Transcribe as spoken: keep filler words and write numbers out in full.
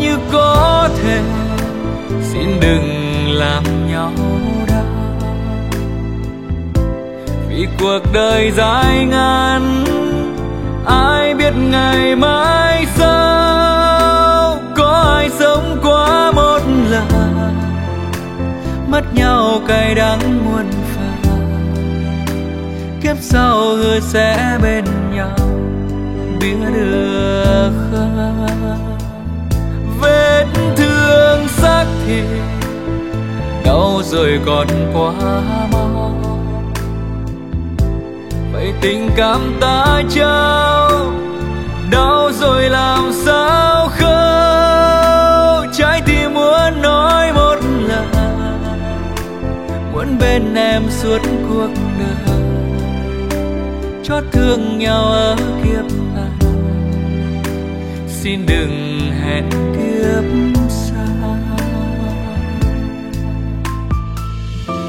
như có thể, xin đừng làm nhau đau. Vì cuộc đời dài ngắn, ai biết ngày mai sau. Có ai sống quá một lần, mất nhau cay đắng muôn phần. Kiếp sau hứa sẽ bên nhau, biết được không? Vết thương xác thịt đau rồi còn quá mau. Vậy tình cảm ta trao, đau rồi làm sao khâu. Trái tim muốn nói một lời, muốn bên em suốt cuộc đời, chót thương nhau ở kiếp này, xin đừng hẹn kiếp